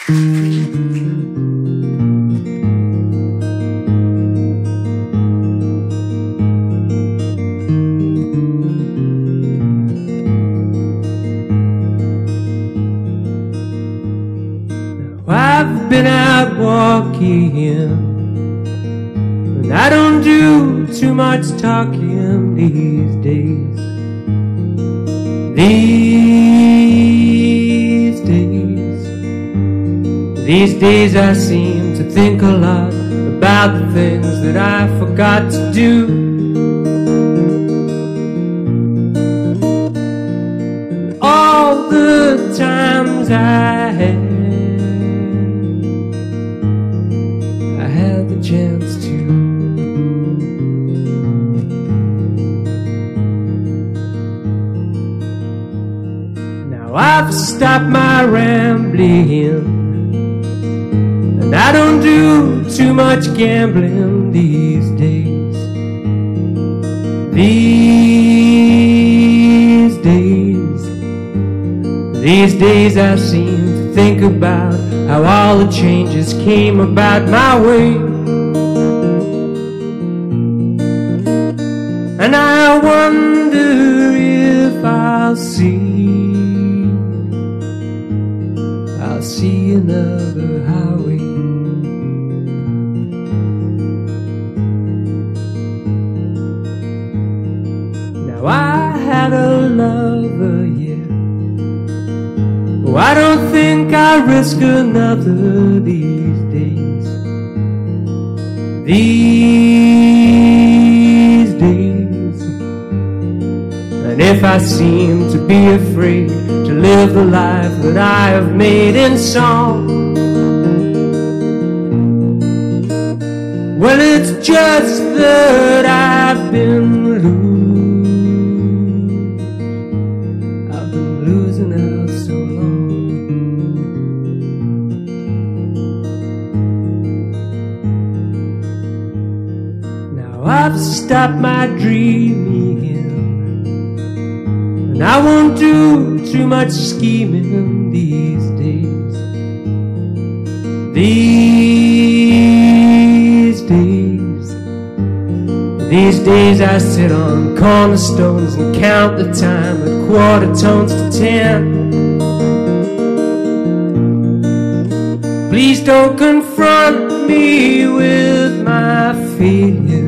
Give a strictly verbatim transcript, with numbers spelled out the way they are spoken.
I've been out walking, and I don't do too much talking these days. These days, these days I seem to think a lot about the things that I forgot to do. All the times I had the chance to. Now I've stopped my rambling, and I don't do too much gambling these days. These days, these days I seem to think about how all the changes came about my way. And I wonder if I'll see, I'll see another highway. Now I had a lover, yeah. Oh, I don't think I risk another these days. These days. And if I seem to be afraid to live the life that I have made in song, well, it's just that I've been losing, I've been losing out so long. Now I've stopped my dreaming, and I won't do too much scheming these days. These days, these days I sit on cornerstones and count the time at quarter tones to ten. Please don't confront me with my failure.